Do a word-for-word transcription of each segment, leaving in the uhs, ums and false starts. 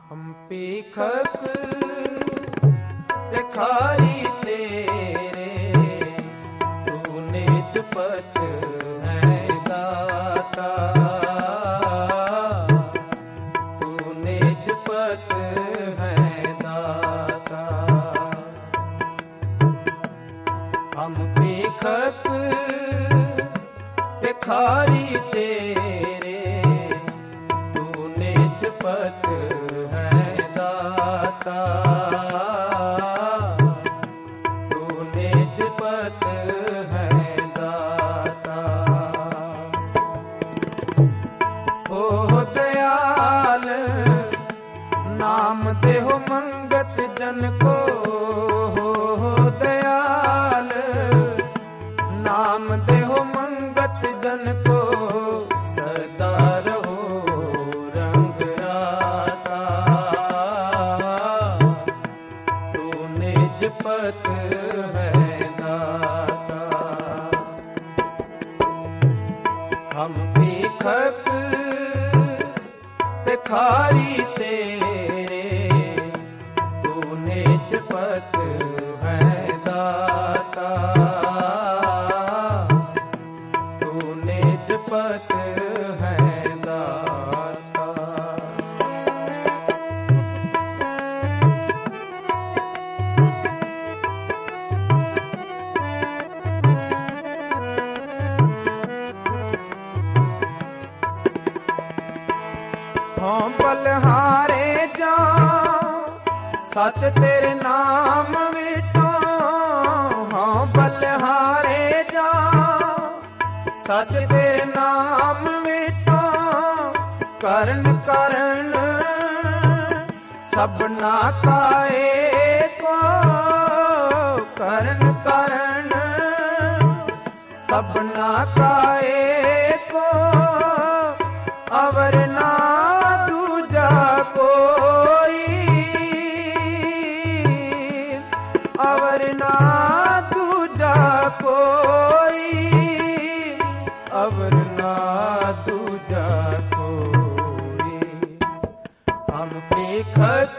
हम पीखक भिखारी तेरे, तू निज पत है दाता, तू निज पत है दाता। हम पीखक भिखारी तेरे, तू निज पत है दाता, तू निज पत है दाता। हो दयाल नाम देहो मंगत जन को, हो दयाल नाम देहो मंगत जन को, सदा रहो रंग राता, तू निज पत है दाता। हम पीखक भिखारी तेरे, तू निज पत है दाता, तू निज पत है दाता। हाँ बलहारे जा सच तेरे नाम विटो, हाँ बलहारे जा सच तेरे नाम विटो, करण करण सबना काए को, करण करण सबना काए को, अवर ना दूजा कोई, अवर ना दूजा कोई, अवर ना दूजा कोई। हम पीखक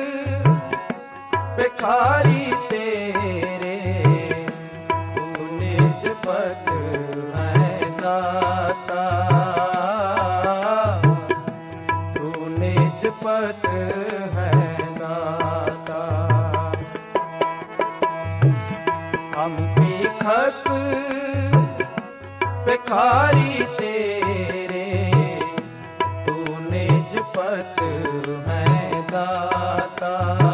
भिखारी तेरे, तू निज पत है दाता, तू निज पत है दाता। हम पीखक भिखारी तेरे, तू निज पत है दाता,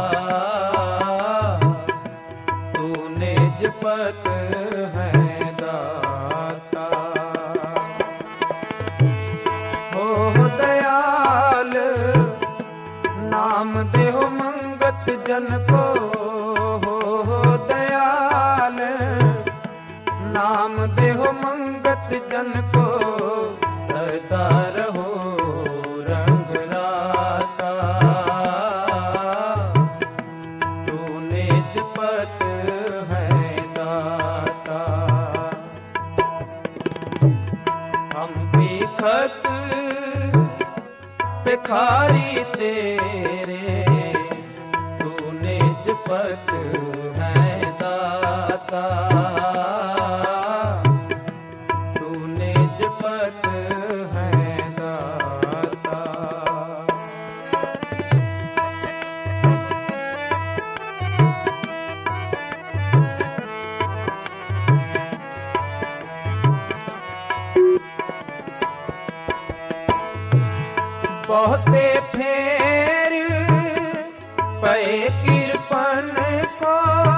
तू निज पत है दाता। हो दयाल नाम देहो मंगत जन को, हो दयाल नाम देहो मंगत जन को, सदा रहो रंग राता, तू निज पत है दाता। हम पीखक भिखारी तेरे, तू निज पत है दाता, तू निज पत है दाता। बहुते फेर पए कृपन को,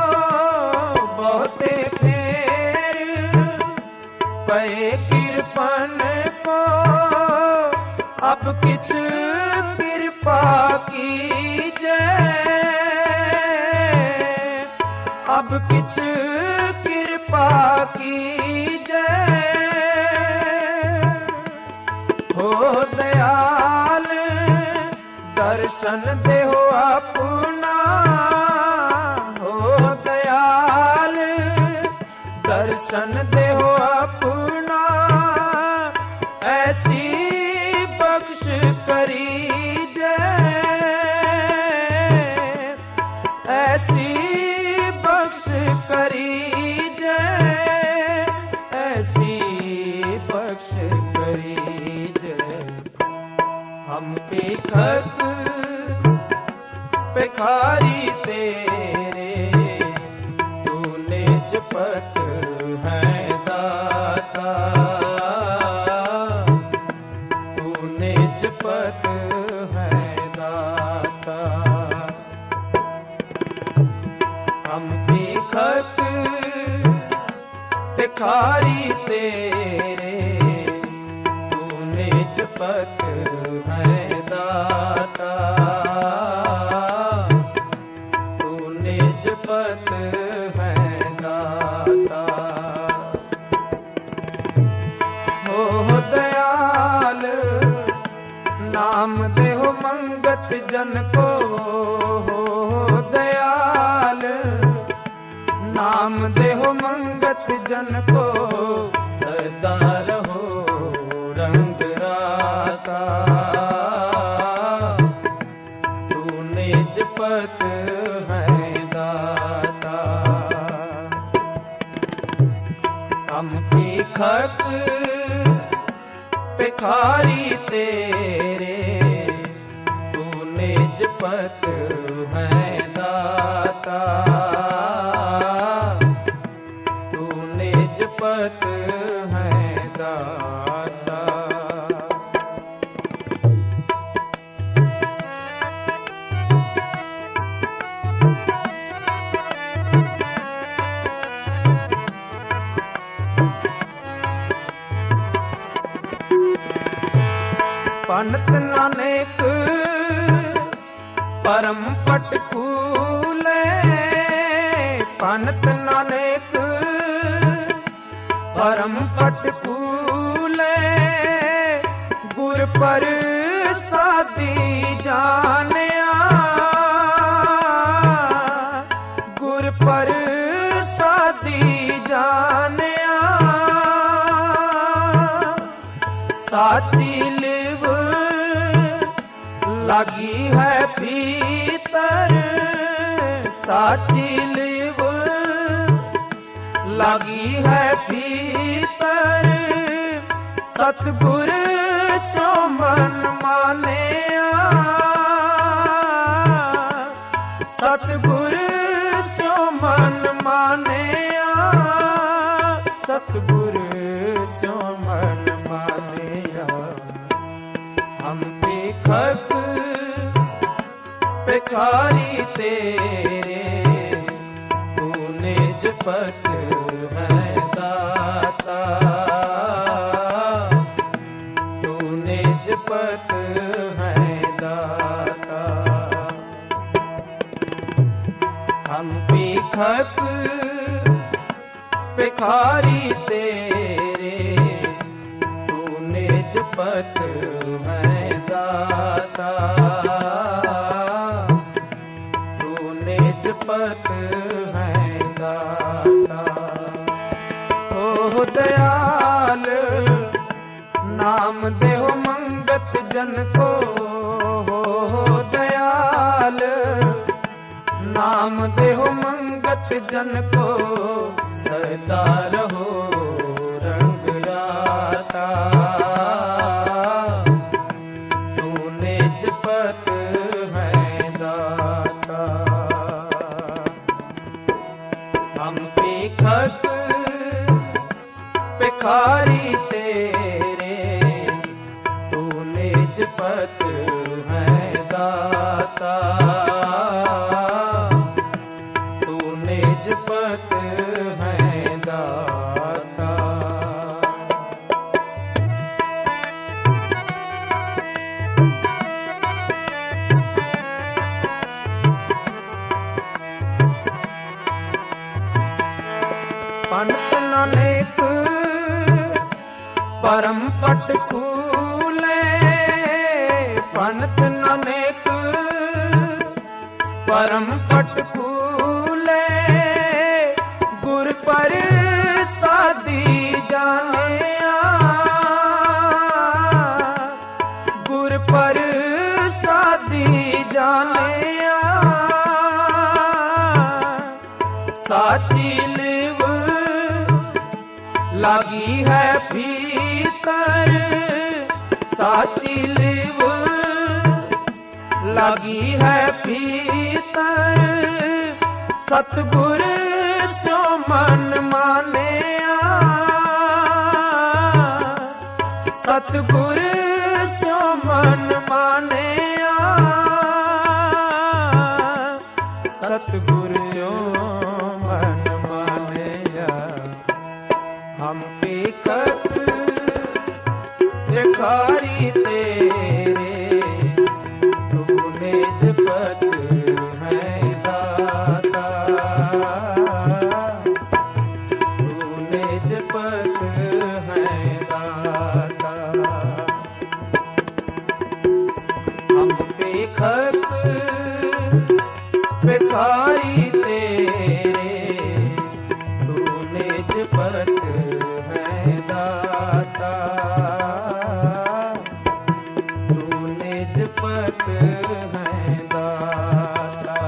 बहुते फेर पए कृपन को, अब किछ कृपा कीजै, अब किछ कृपा कीजै। हो दयाल दर्शन देहो अपना, हो दयाल दर्शन देहो अपना, ऐसी बख्श करी जय। हम भिखक भिखारी तेरे, तू निज पत है दाता, तू निज पत है दाता। हम भिखक भिखारी तेरे, तू निज पत है दाता, तू निज पत है दाता। हो दयाल नाम देहो मंगत जन को, हो दयाल नाम देहो मंगत जन को, सदा रहो रंग राता, तू निज पत है दाता। हम भिखक भिखारी तेरे, तू निज पत है दाता, तू निज पत है दाता। पंडित नानक परम पट खूले, पंडित नानक परम पट खूले, गुर पर सादी जानिया, गुर पर सादी जानिया, साची लिव लगी है भीतर, साची लिव लगी है भीतर, सतगुर सो मन मानिया, सतगुर सो मन मानिया, सतगुर सो मन मानिया। हम भिखक भिखारी तेरे, तू निज पत है दाता, तू निज पत है दाता। हम भिखक भिखारी तेरे, तू निज पत है दाता, तू निज पत है दाता। हो दयाल नाम देहो मंगत जन को, हो दयाल नाम देहो मंगत जन को, सदा रहो रंग राता, तू निज पत है दाता। हम भिखक भिखारी तेरे, तू निज पत है दाता, तू निज पत है दाता। पंडित नानक परम पट खूले, पंडित नानक परम पट खूले, गुर पर सादी जानिया, गुर पर सादी जानिया, साची लिव लगी है भीतर, साची लिव लागी है पीतर सतगुर सो मन माने सतगुर सो मन माने सतगुर सो मन माने हम पेखत भिखारी तेरे तूने जपत है दाता तूने जपत है दाता हम पेखत भिखारी तेरे तूने जपत है दाता तूने जपत है दाता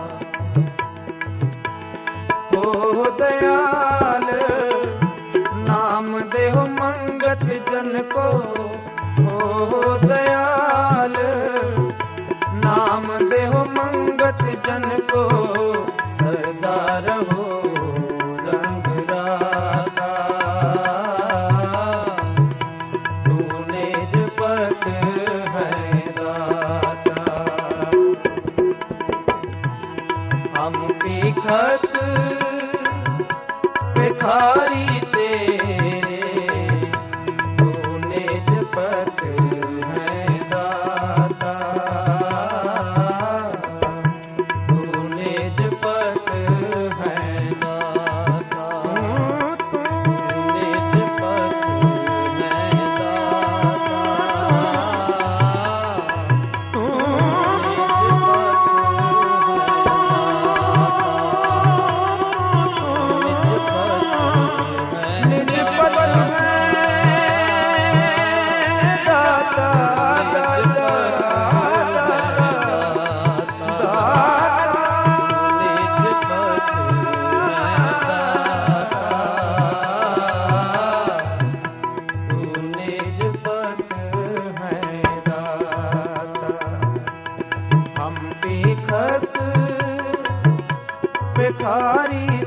ओ दयाल नाम देहो मंगत जन को ओ दयाल नाम देहो मंगत जन को सदा रहो रंग रागा तूने जपत है दाता हम पेखत भिखारी तेरे तूने जपत है दाता तूने जपत है दाता तूने जपत है दाता तूने जपत भिखारी